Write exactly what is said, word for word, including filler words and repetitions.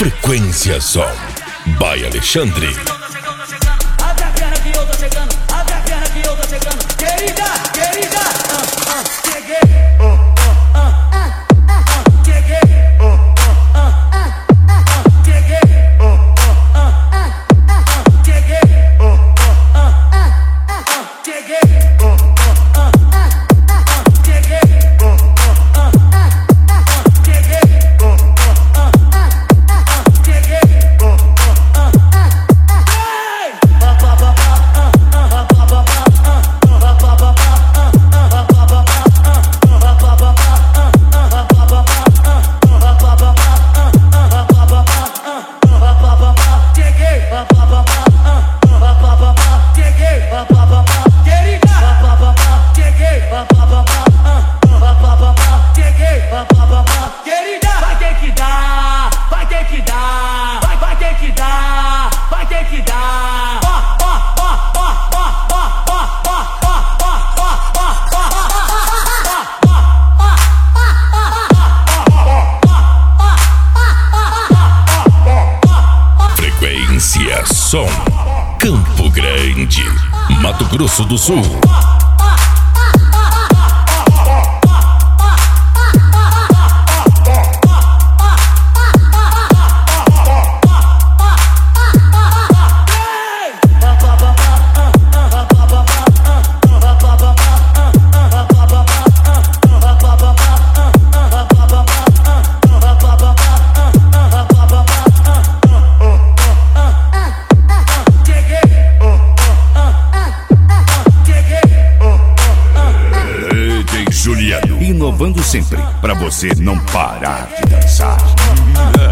Frequência Som by Alexandre. Abre a perna que eu tô chegando, abre a perna que eu tô chegando. Querida, querida, ah, ah, cheguei. Oh, oh, ah, ah, ah, cheguei. Oh, oh, ah, ah, ah, cheguei. Oh, oh, ah, ah, ah, cheguei. Oh, oh, ah, ah, ah, cheguei. Oh, oh, ah, ah, ah, cheguei. Oh, oh, ah, ah, ah, cheguei. Oh, oh, ah, ah, ah, cheguei. Oh, oh, ah, querida, vai ter que dar, vai ter que dar, vai, vai ter que dar, vai ter que dar. Ó, ó, ó, ó, ó, ó, ó, ó, ó, ó, ó. Frequência Som, Campo Grande, Mato Grosso do Sul. Juliano, inovando sempre, pra você não parar de dançar.